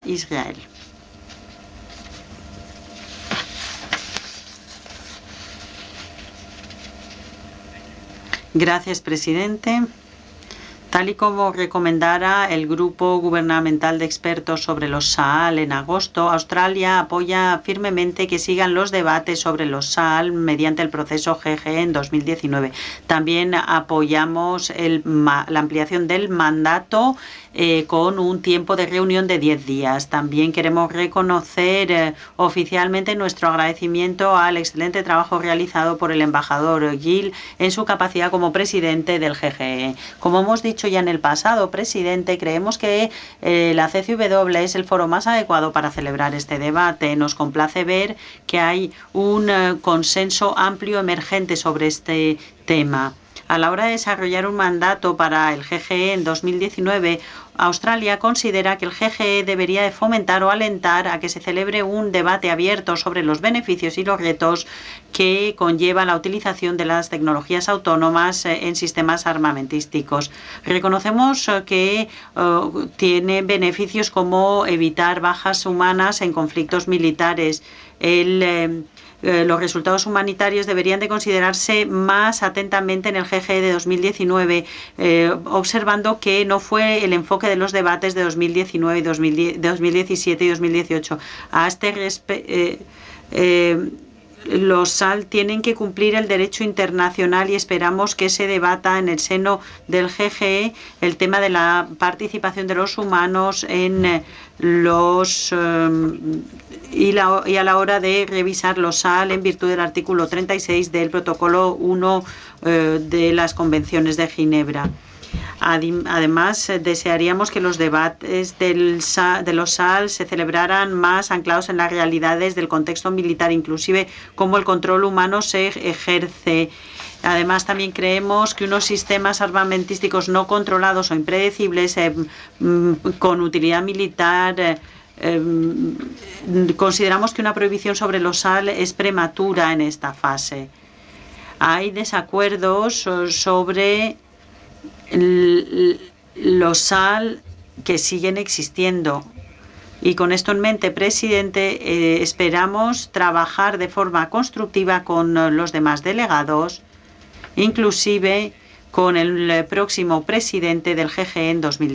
Israel. Gracias, presidente. Tal y como recomendara el Grupo Gubernamental de Expertos sobre los SAL en agosto, Australia apoya firmemente que sigan los debates sobre los SAL mediante el proceso GGE en 2019. También apoyamos la ampliación del mandato con un tiempo de reunión de 10 días. También queremos reconocer oficialmente nuestro agradecimiento al excelente trabajo realizado por el embajador Gill en su capacidad como presidente del GGE. Como hemos dicho ya en el pasado, presidente, creemos que la CCW es el foro más adecuado para celebrar este debate. Nos complace ver que hay un consenso amplio emergente sobre este tema. A la hora de desarrollar un mandato para el GGE en 2019, Australia considera que el GGE debería de fomentar o alentar a que se celebre un debate abierto sobre los beneficios y los retos que conlleva la utilización de las tecnologías autónomas en sistemas armamentísticos. Reconocemos que tiene beneficios como evitar bajas humanas en conflictos militares. Los resultados humanitarios deberían de considerarse más atentamente en el GGE de 2019, observando que no fue el enfoque de los debates de 2019, 2017 y 2018. A este respecto, los SAL tienen que cumplir el derecho internacional y esperamos que se debata en el seno del GGE el tema de la participación de los humanos en los y a la hora de revisar los SAL en virtud del artículo 36 del protocolo 1 de las convenciones de Ginebra. Además, desearíamos que los debates de los SAL se celebraran más anclados en las realidades del contexto militar, inclusive cómo el control humano se ejerce. Además, también creemos que unos sistemas armamentísticos no controlados o impredecibles con utilidad militar consideramos que una prohibición sobre los SAL es prematura en esta fase. Hay desacuerdos sobre los SAL que siguen existiendo. Y con esto en mente, presidente, esperamos trabajar de forma constructiva con los demás delegados, inclusive con el próximo presidente del GGE en 2019.